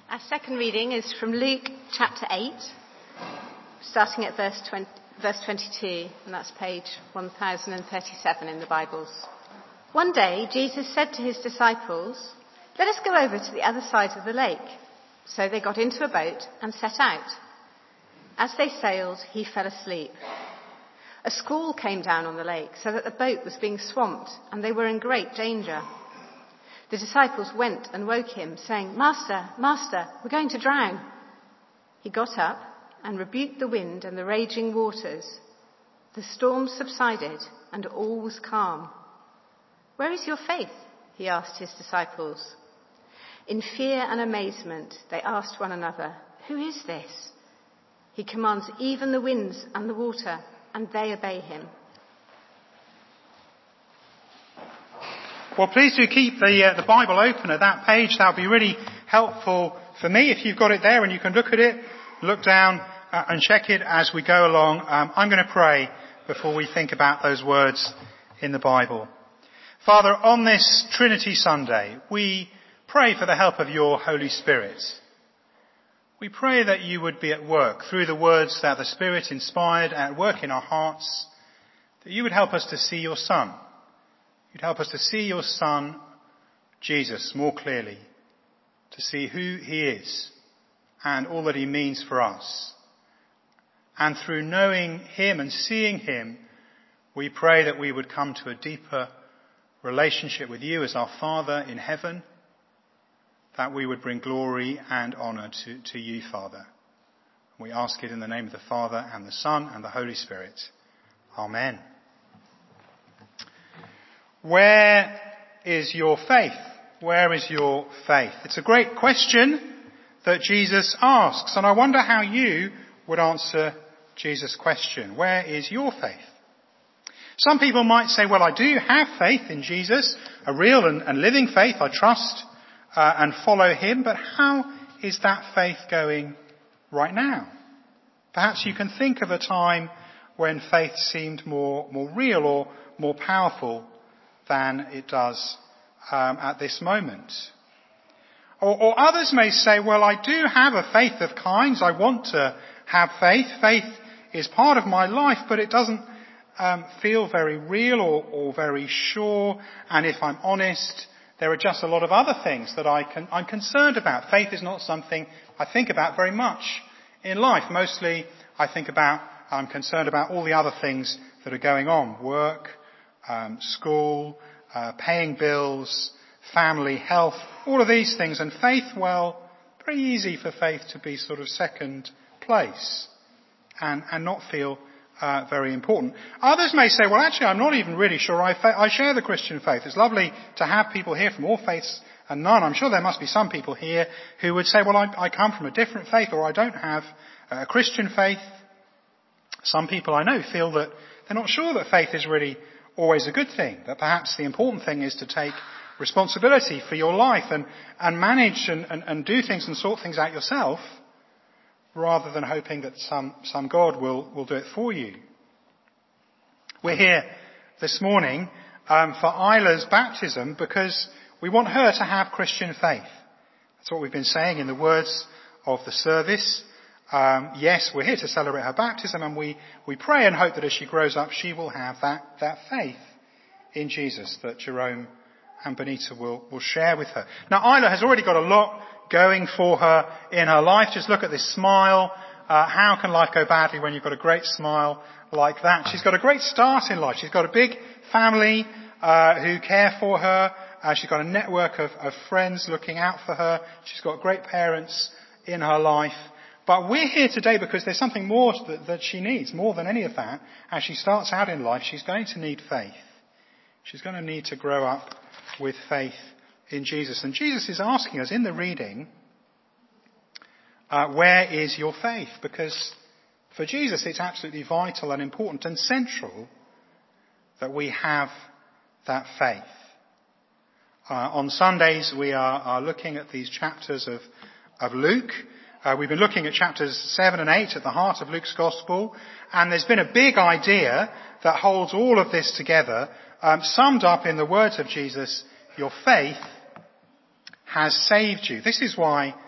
Our second reading is from Luke chapter 8, starting at verse 22, and that's page 1037 in the Bibles. One day, Jesus said to his disciples, "Let us go over to the other side of the lake." So they got into a boat and set out. As they sailed, he fell asleep. A squall came down on the lake, so that the boat was being swamped, and they were in great danger. The disciples went and woke him, saying, "Master, Master, we're going to drown." He got up and rebuked the wind and the raging waters. The storm subsided and all was calm. "Where is your faith?" he asked his disciples. In fear and amazement, they asked one another, "Who is this? He commands even the winds and the water, and they obey him." Well, please do keep the Bible open at that page. That would be really helpful for me. If you've got it there and you can look at it, look down and check it as we go along. I'm going to pray before we think about those words in the Bible. Father, on this Trinity Sunday, we pray for the help of your Holy Spirit. We pray that you would be at work through the words that the Spirit inspired, at work in our hearts, that you would help us to see your Son. You'd help us to see your Son, Jesus, more clearly, to see who he is and all that he means for us. And through knowing him and seeing him, we pray that we would come to a deeper relationship with you as our Father in heaven, that we would bring glory and honour to you, Father. We ask it in the name of the Father and the Son and the Holy Spirit. Amen. Where is your faith? Where is your faith? It's a great question that Jesus asks, and I wonder how you would answer Jesus' question. Where is your faith? Some people might say, well, I do have faith in Jesus, a real and living faith. I trust and follow him, but how is that faith going right now? Perhaps you can think of a time when faith seemed more real or more powerful than it does at this moment. Or others may say, well, I do have a faith of kinds. I want to have faith. Faith is part of my life, but it doesn't feel very real or very sure. And if I'm honest, there are just a lot of other things that I'm concerned about. Faith is not something I think about very much in life. Mostly I'm concerned about all the other things that are going on. Work, school, paying bills, family, health, all of these things. And faith, well, very easy for faith to be sort of second place and not feel very important. Others may say, well, actually, I'm not even really sure I share the Christian faith. It's lovely to have people here from all faiths and none. I'm sure there must be some people here who would say, well, I come from a different faith, or I don't have a Christian faith. Some people I know feel that they're not sure that faith is really always a good thing, that perhaps the important thing is to take responsibility for your life and manage and do things and sort things out yourself, rather than hoping that some God will do it for you. We're here this morning for Isla's baptism because we want her to have Christian faith. That's what we've been saying in the words of the service. Yes, we're here to celebrate her baptism, and we pray and hope that as she grows up, she will have that faith in Jesus that Jerome and Benita will share with her. Now, Isla has already got a lot going for her in her life. Just look at this smile. How can life go badly when you've got a great smile like that? She's got a great start in life. She's got a big family who care for her. She's got a network of friends looking out for her. She's got great parents in her life. But we're here today because there's something more that she needs, more than any of that. As she starts out in life, she's going to need faith. She's going to need to grow up with faith in Jesus. And Jesus is asking us in the reading, where is your faith? Because for Jesus, it's absolutely vital and important and central that we have that faith. On Sundays, we are looking at these chapters of Luke. We've been looking at chapters 7 and 8 at the heart of Luke's Gospel, and there's been a big idea that holds all of this together, summed up in the words of Jesus, your faith has saved you. This is why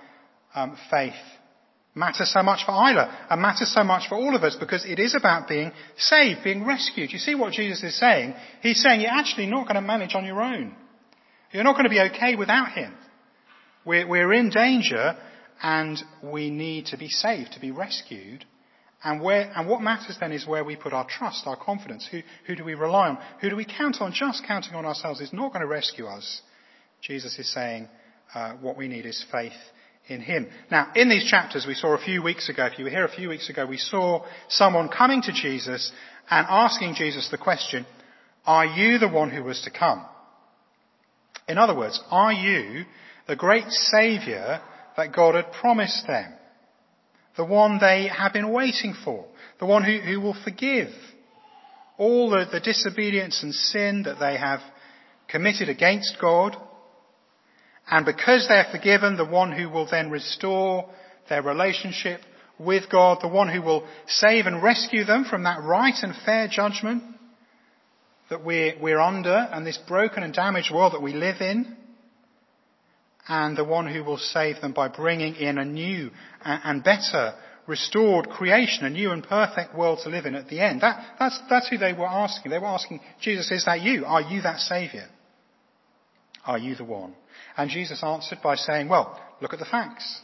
faith matters so much for Isla and matters so much for all of us, because it is about being saved, being rescued. You see what Jesus is saying? He's saying you're actually not going to manage on your own. You're not going to be okay without him. We're in danger and we need to be saved, to be rescued. And what matters then is where we put our trust, our confidence. Who do we rely on? Who do we count on? Just counting on ourselves is not going to rescue us. Jesus is saying what we need is faith in him. Now, in these chapters we saw a few weeks ago, if you were here a few weeks ago, we saw someone coming to Jesus and asking Jesus the question, are you the one who was to come? In other words, are you the great Saviour that God had promised them? The one they have been waiting for? The one who will forgive all the disobedience and sin that they have committed against God? And because they're forgiven, the one who will then restore their relationship with God, the one who will save and rescue them from that right and fair judgment that we're under and this broken and damaged world that we live in, and the one who will save them by bringing in a new and better restored creation, a new and perfect world to live in at the end. That's who they were asking. They were asking, Jesus, is that you? Are you that Saviour? Are you the one? And Jesus answered by saying, well, look at the facts.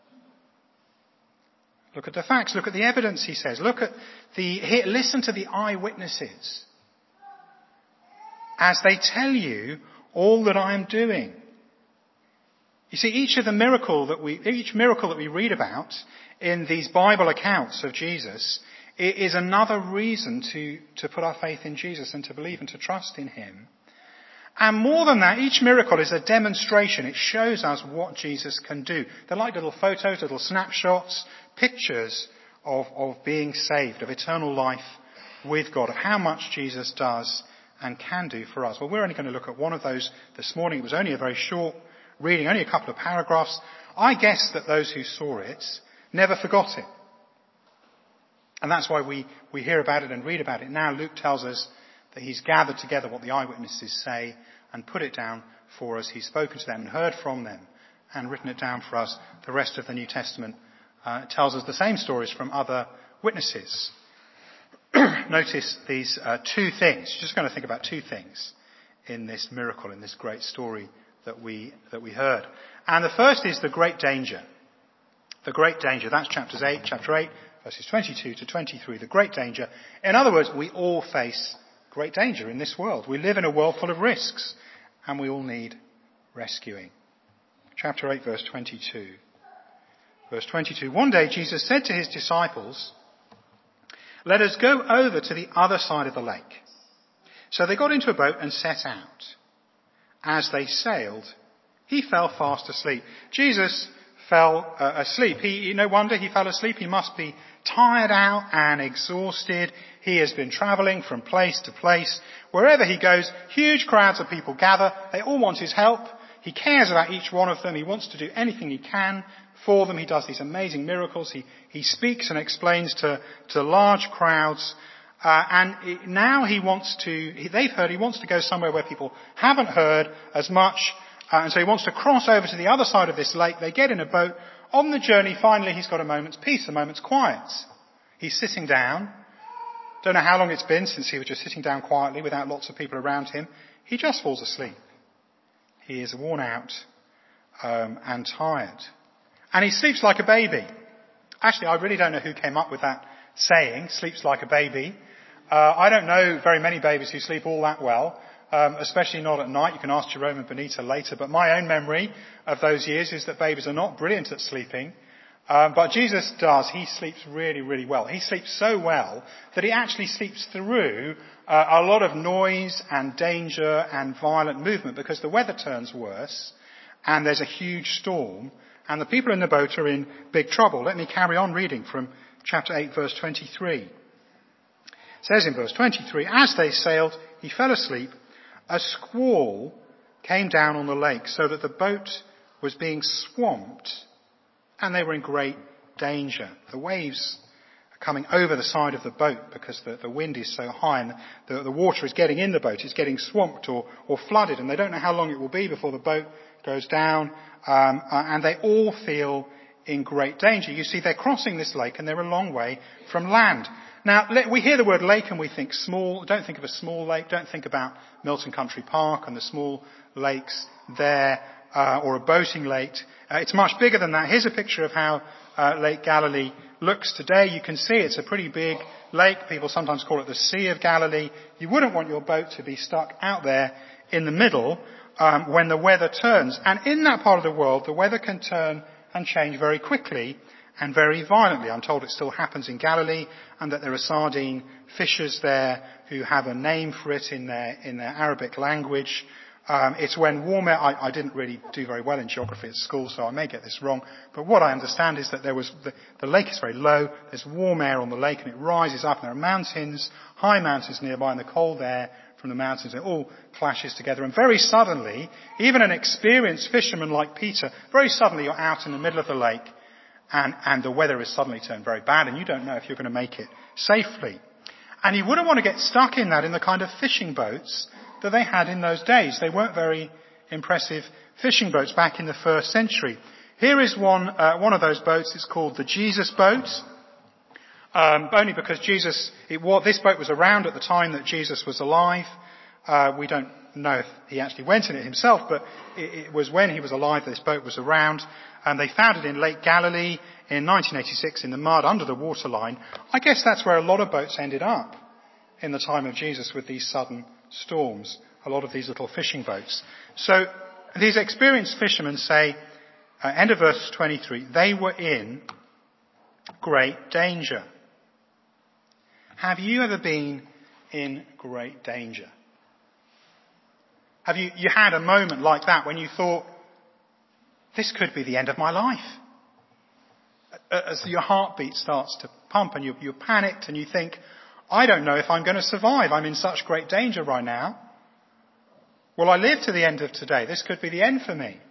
Look at the facts. Look at the evidence, he says. Listen to the eyewitnesses as they tell you all that I am doing. You see, each miracle that we read about in these Bible accounts of Jesus is another reason to put our faith in Jesus and to believe and to trust in him. And more than that, each miracle is a demonstration. It shows us what Jesus can do. They're like little photos, little snapshots, pictures of being saved, of eternal life with God, of how much Jesus does and can do for us. Well, we're only going to look at one of those this morning. It was only a very short reading, only a couple of paragraphs. I guess that those who saw it never forgot it. And that's why we hear about it and read about it. Now Luke tells us that he's gathered together what the eyewitnesses say and put it down for us. He's spoken to them and heard from them and written it down for us. The rest of the New Testament tells us the same stories from other witnesses. Notice these two things. Just going to think about two things in this miracle, in this great story that we heard. And the first is the great danger. The great danger. That's chapter 8, verses 22 to 23. The great danger. In other words, we all face great danger in this world. We live in a world full of risks, and we all need rescuing. Chapter 8, verse 22. Verse 22. One day Jesus said to his disciples, let us go over to the other side of the lake. So they got into a boat and set out. As they sailed, he fell fast asleep. Jesus fell asleep. No wonder he fell asleep. He must be tired out and exhausted. He has been travelling from place to place. Wherever he goes, huge crowds of people gather. They all want his help. He cares about each one of them. He wants to do anything he can for them. He does these amazing miracles. He speaks and explains to large crowds. And now they've heard he wants to go somewhere where people haven't heard as much. And so he wants to cross over to the other side of this lake. They get in a boat. On the journey, finally, he's got a moment's peace, a moment's quiet. He's sitting down. Don't know how long it's been since he was just sitting down quietly without lots of people around him. He just falls asleep. He is worn out and tired. And he sleeps like a baby. Actually, I really don't know who came up with that saying, sleeps like a baby. I don't know very many babies who sleep all that well, especially not at night. You can ask Jerome and Benita later. But my own memory of those years is that babies are not brilliant at sleeping. But Jesus does. He sleeps really, really well. He sleeps so well that he actually sleeps through a lot of noise and danger and violent movement, because the weather turns worse and there's a huge storm and the people in the boat are in big trouble. Let me carry on reading from chapter 8, verse 23. It says in verse 23, as they sailed, he fell asleep. A squall came down on the lake so that the boat was being swamped and they were in great danger. The waves are coming over the side of the boat because the wind is so high and the water is getting in the boat. It's getting swamped or flooded, and they don't know how long it will be before the boat goes down. And they all feel in great danger. You see, they're crossing this lake and they're a long way from land. Now, we hear the word lake and we think small. Don't think of a small lake. Don't think about Milton Country Park and the small lakes there, or a boating lake. It's much bigger than that. Here's a picture of how Lake Galilee looks today. You can see it's a pretty big lake. People sometimes call it the Sea of Galilee. You wouldn't want your boat to be stuck out there in the middle when the weather turns. And in that part of the world, the weather can turn and change very quickly and very violently. I'm told it still happens in Galilee, and that there are sardine fishers there who have a name for it in their Arabic language. It's when warm air. I didn't really do very well in geography at school, so I may get this wrong. But what I understand is that the lake is very low. There's warm air on the lake, and it rises up. And there are mountains, high mountains nearby, and the cold air from the mountains, it all clashes together. And very suddenly, even an experienced fisherman like Peter, very suddenly you're out in the middle of the lake, and the weather has suddenly turned very bad, and you don't know if you're going to make it safely. And you wouldn't want to get stuck in that in the kind of fishing boats that they had in those days. They weren't very impressive fishing boats back in the first century. Here is one of those boats. It's called the Jesus boat. Only because this boat was around at the time that Jesus was alive. We don't know if he actually went in it himself, but it was when he was alive that this boat was around. And they found it in Lake Galilee in 1986 in the mud under the waterline. I guess that's where a lot of boats ended up in the time of Jesus with these sudden storms. A lot of these little fishing boats. So these experienced fishermen say, end of verse 23, they were in great danger. Have you ever been in great danger? Have you had a moment like that when you thought, this could be the end of my life? As your heartbeat starts to pump and you're panicked and you think, I don't know if I'm going to survive. I'm in such great danger right now. Will I live to the end of today? This could be the end for me.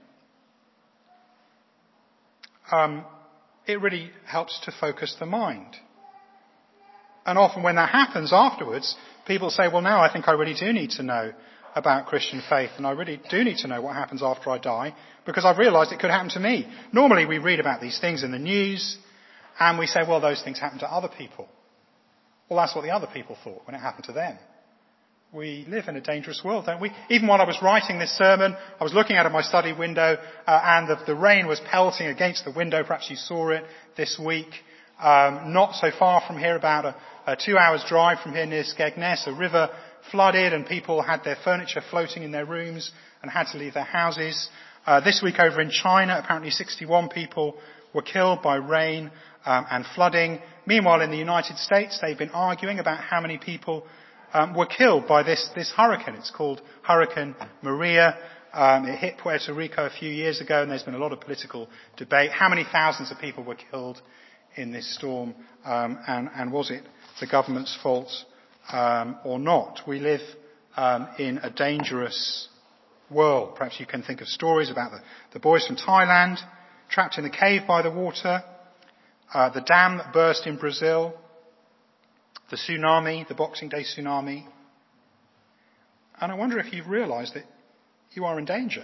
It really helps to focus the mind. And often when that happens afterwards, people say, well, now I think I really do need to know about Christian faith, and I really do need to know what happens after I die, because I've realised it could happen to me. Normally we read about these things in the news, and we say, well, those things happen to other people. Well, that's what the other people thought when it happened to them. We live in a dangerous world, don't we? Even while I was writing this sermon, I was looking out of my study window, and the rain was pelting against the window. Perhaps you saw it this week. Not so far from here, about a 2 hours drive from here near Skegness, a river flooded and people had their furniture floating in their rooms and had to leave their houses. This week over in China, apparently 61 people were killed by rain and flooding. Meanwhile, in the United States, they've been arguing about how many people were killed by this hurricane. It's called Hurricane Maria. It hit Puerto Rico a few years ago, and there's been a lot of political debate. How many thousands of people were killed in this storm, and was it the government's fault or not? We live in a dangerous world. Perhaps you can think of stories about the boys from Thailand trapped in a cave by the water, the dam that burst in Brazil, the tsunami, the Boxing Day tsunami. And I wonder if you've realised that you are in danger.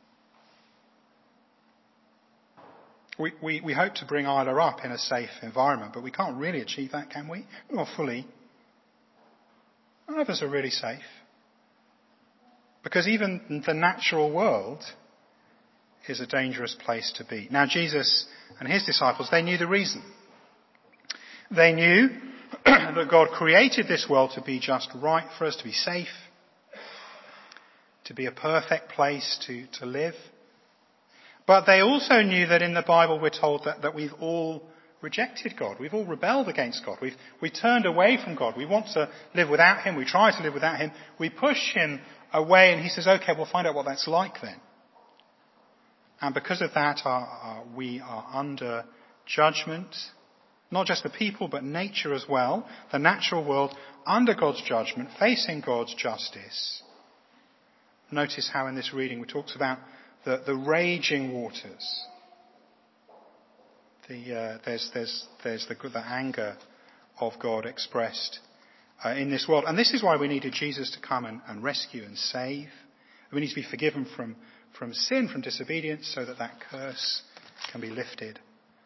We hope to bring Isla up in a safe environment, but we can't really achieve that, can we? Not fully. None of us are really safe. Because even the natural world is a dangerous place to be. Now, Jesus and his disciples, they knew the reason. They knew that God created this world to be just right, for us to be safe, to be a perfect place to live. But they also knew that in the Bible we're told that we've all rejected God. We've all rebelled against God. We've turned away from God. We want to live without him. We try to live without him. We push him away, and he says, okay, we'll find out what that's like then. And because of that, we are under judgment. Not just the people, but nature as well. The natural world under God's judgment, facing God's justice. Notice how in this reading it talks about the raging waters. There's the anger of God expressed in this world. And this is why we needed Jesus to come and rescue and save. We need to be forgiven from sin, from disobedience, so that curse can be lifted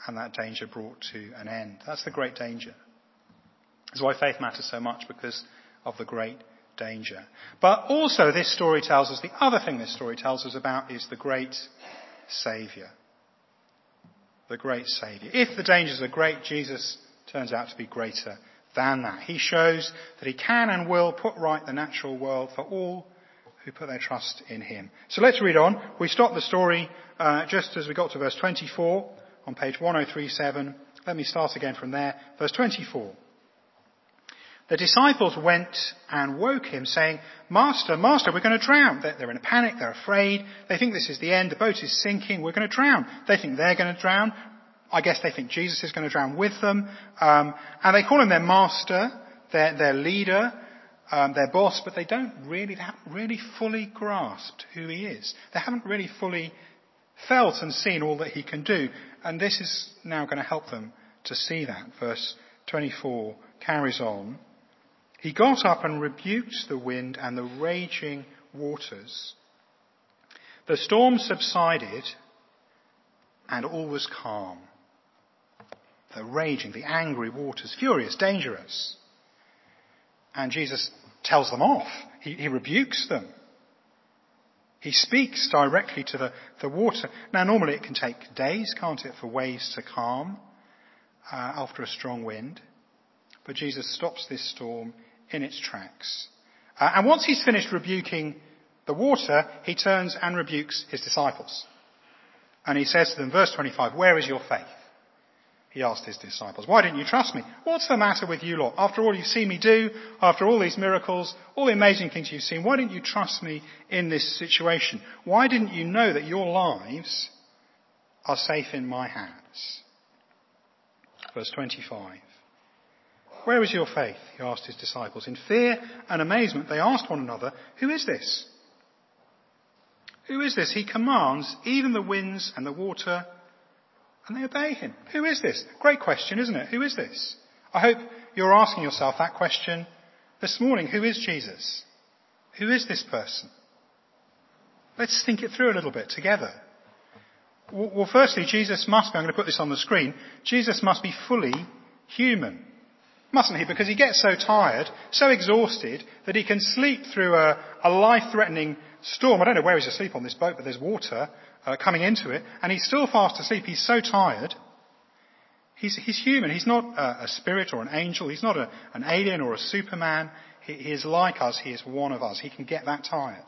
and that danger brought to an end. That's the great danger. That's why faith matters so much, because of the great danger. But also this story tells us, the other thing this story tells us about is the great Saviour. The great Saviour. If the dangers are great, Jesus turns out to be greater than that. He shows that he can and will put right the natural world for all who put their trust in him. So let's read on. We stopped the story just as we got to verse 24 on page 1037. Let me start again from there. Verse 24. The disciples went and woke him, saying, Master, Master, we're going to drown. They're in a panic. They're afraid. They think this is the end. The boat is sinking. We're going to drown. They think they're going to drown. I guess they think Jesus is going to drown with them. And they call him their master, their leader, their boss, but they haven't really fully grasped who he is. They haven't really fully felt and seen all that he can do. And this is now going to help them to see that. Verse 24 carries on. He got up and rebuked the wind and the raging waters. The storm subsided and all was calm. The raging, the angry waters, furious, dangerous. And Jesus tells them off. He rebukes them. He speaks directly to the water. Now, normally it can take days, can't it, for waves to calm after a strong wind. But Jesus stops this storm in its tracks. And once he's finished rebuking the water, he turns and rebukes his disciples. And he says to them, verse 25, where is your faith? He asked his disciples, why didn't you trust me? What's the matter with you lot? After all you've seen me do, after all these miracles, all the amazing things you've seen, why didn't you trust me in this situation? Why didn't you know that your lives are safe in my hands? Verse 25. Where is your faith? He asked his disciples. In fear and amazement, they asked one another, who is this? Who is this? He commands even the winds and the water, and they obey him. Who is this? Great question, isn't it? Who is this? I hope you're asking yourself that question this morning. Who is Jesus? Who is this person? Let's think it through a little bit together. Well, firstly, Jesus must be, I'm going to put this on the screen, Jesus must be fully human. Mustn't he? Because he gets so tired, so exhausted, that he can sleep through a life-threatening storm. I don't know where he's asleep on this boat, but there's water coming into it, and he's still fast asleep. He's so tired. He's human. He's not a spirit or an angel. He's not an alien or a superman. He is like us. He is one of us. He can get that tired.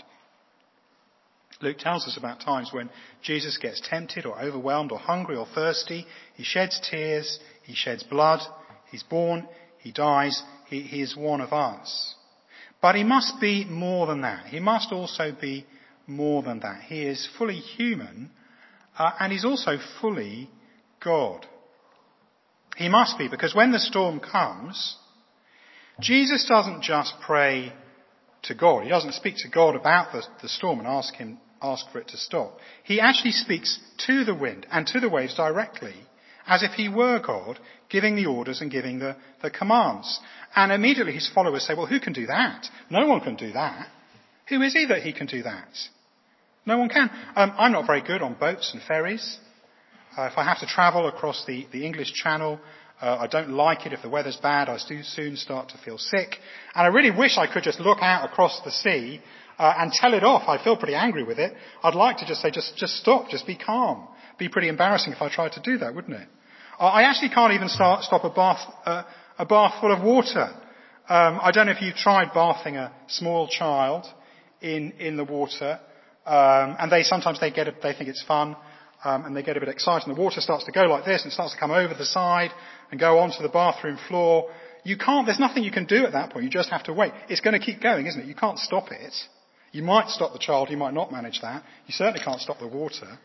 Luke tells us about times when Jesus gets tempted or overwhelmed or hungry or thirsty. He sheds tears. He sheds blood. He's born. He dies. He is one of us. But he must be more than that. He must also be more than that. He is fully human, and he's also fully God. He must be, because when the storm comes, Jesus doesn't just pray to God. He doesn't speak to God about the storm and ask for it to stop. He actually speaks to the wind and to the waves directly, as if he were God, giving the orders and giving the commands. And immediately his followers say, well, who can do that? No one can do that. Who is he that he can do that? No one can. I'm not very good on boats and ferries. If I have to travel across the English Channel, I don't like it. If the weather's bad, I do soon start to feel sick. And I really wish I could just look out across the sea and tell it off. I feel pretty angry with it. I'd like to just say, just stop, just be calm. Be pretty embarrassing if I tried to do that, wouldn't it? I actually can't even stop a bath full of water. I don't know if you've tried bathing a small child in the water, and they think it's fun, and they get a bit excited, and the water starts to go like this, and it starts to come over the side and go onto the bathroom floor. There's nothing you can do at that point. You just have to wait. It's going to keep going, isn't it? You can't stop it. You might stop the child, you might not manage that. You certainly can't stop the water.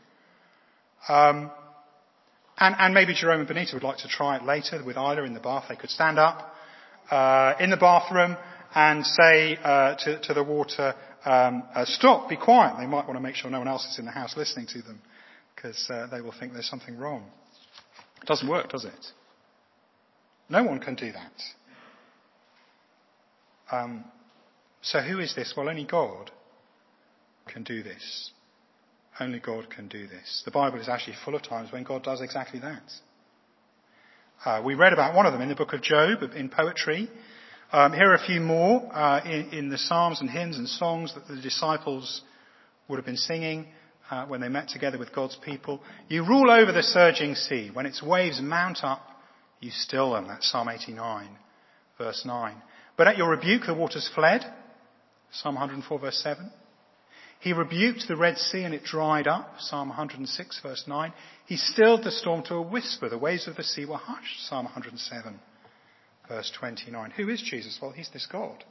And maybe Jerome and Benita would like to try it later with Isla in the bath. They could stand up in the bathroom and say to the water, stop, be quiet. They might want to make sure no one else is in the house listening to them, because they will think there's something wrong. It doesn't work, does it? No one can do that. So who is this? Well, only God can do this. Only God can do this. The Bible is actually full of times when God does exactly that. We read about one of them in the book of Job, in poetry. Here are a few more in the psalms and hymns and songs that the disciples would have been singing when they met together with God's people. You rule over the surging sea. When its waves mount up, you still them. That's Psalm 89, verse 9. But at your rebuke, the waters fled. Psalm 104, verse 7. He rebuked the Red Sea and it dried up. Psalm 106, verse 9. He stilled the storm to a whisper. The waves of the sea were hushed. Psalm 107, verse 29. Who is Jesus? Well, he's this God.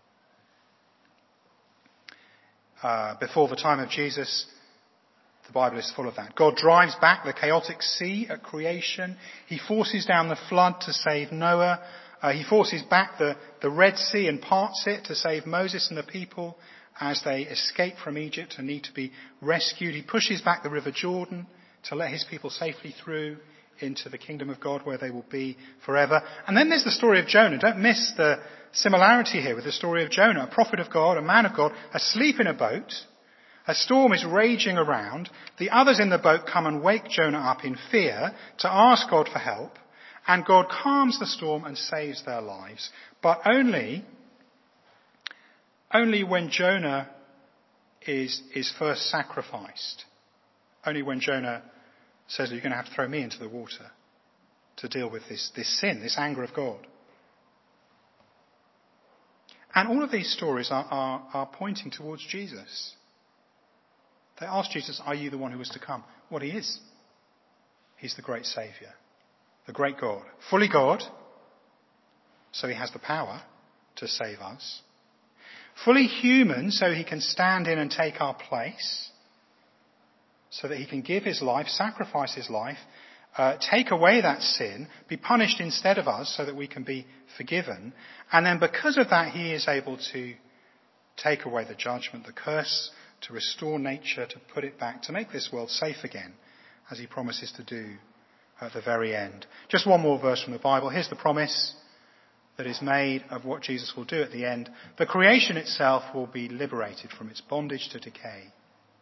Before the time of Jesus, the Bible is full of that. God drives back the chaotic sea at creation. He forces down the flood to save Noah. He forces back the Red Sea and parts it to save Moses and the people as they escape from Egypt and need to be rescued. He pushes back the River Jordan to let his people safely through into the kingdom of God where they will be forever. And then there's the story of Jonah. Don't miss the similarity here with the story of Jonah, a prophet of God, a man of God, asleep in a boat. A storm is raging around. The others in the boat come and wake Jonah up in fear to ask God for help. And God calms the storm and saves their lives. But only when Jonah is first sacrificed. Only when Jonah says, you're going to have to throw me into the water to deal with this sin, this anger of God. And all of these stories are pointing towards Jesus. They ask Jesus, are you the one who is to come? Well, he is. He's the great Saviour, the great God, fully God, so he has the power to save us. Fully human, so he can stand in and take our place, so that he can give his life, sacrifice his life, take away that sin, be punished instead of us so that we can be forgiven. And then because of that, he is able to take away the judgment, the curse, to restore nature, to put it back, to make this world safe again, as he promises to do at the very end. Just one more verse from the Bible. Here's the promise that is made of what Jesus will do at the end. The creation itself will be liberated from its bondage to decay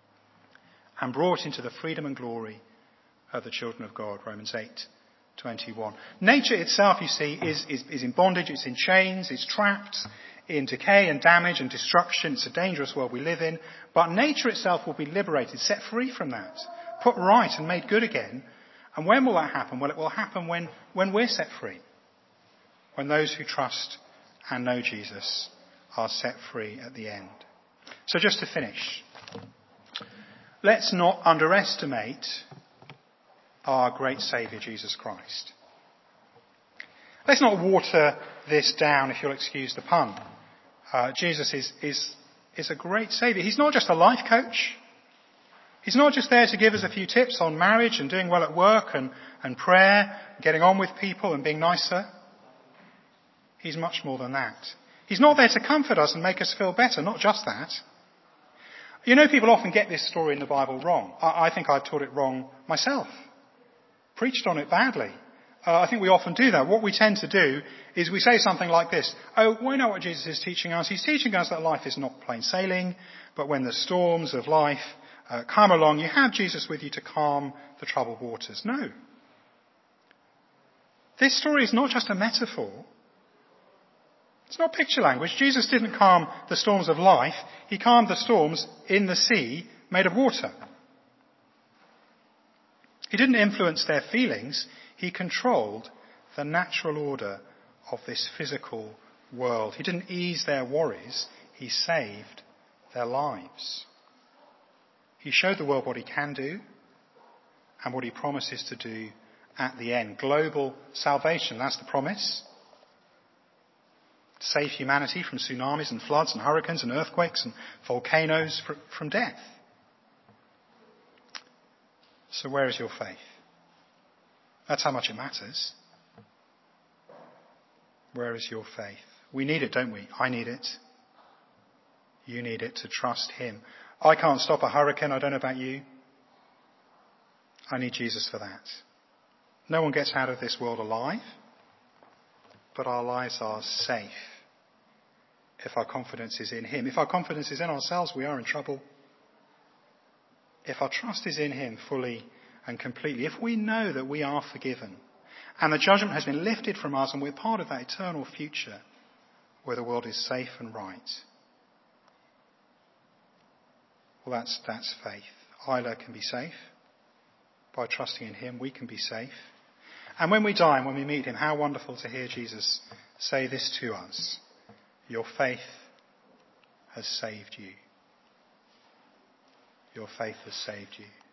and brought into the freedom and glory of the children of God. Romans 8:21. Nature itself, you see, is in bondage, it's in chains, it's trapped in decay and damage and destruction. It's a dangerous world we live in. But nature itself will be liberated, set free from that, put right and made good again. And when will that happen? Well, it will happen when we're set free. When those who trust and know Jesus are set free at the end. So just to finish, let's not underestimate our great Saviour, Jesus Christ. Let's not water this down, if you'll excuse the pun. Jesus is a great Saviour. He's not just a life coach. He's not just there to give us a few tips on marriage and doing well at work and prayer, getting on with people and being nicer. He's much more than that. He's not there to comfort us and make us feel better, not just that. You know, people often get this story in the Bible wrong. I think I've taught it wrong myself. Preached on it badly. I think we often do that. What we tend to do is we say something like this. Oh, we know what Jesus is teaching us. He's teaching us that life is not plain sailing, but when the storms of life come along, you have Jesus with you to calm the troubled waters. No. This story is not just a metaphor. It's not picture language. Jesus didn't calm the storms of life. He calmed the storms in the sea made of water. He didn't influence their feelings. He controlled the natural order of this physical world. He didn't ease their worries. He saved their lives. He showed the world what he can do and what he promises to do at the end. Global salvation, that's the promise. Save humanity from tsunamis and floods and hurricanes and earthquakes and volcanoes from death. So where is your faith? That's how much it matters. Where is your faith? We need it, don't we? I need it. You need it to trust him. I can't stop a hurricane. I don't know about you. I need Jesus for that. No one gets out of this world alive, but our lives are safe if our confidence is in him. If our confidence is in ourselves, we are in trouble. If our trust is in him fully and completely, if we know that we are forgiven And the judgment has been lifted from us, and we're part of that eternal future where the world is safe and right. Well, that's faith. Isla can be safe. By trusting in him, we can be safe. And when we die and when we meet him, how wonderful to hear Jesus say this to us: your faith has saved you. Your faith has saved you.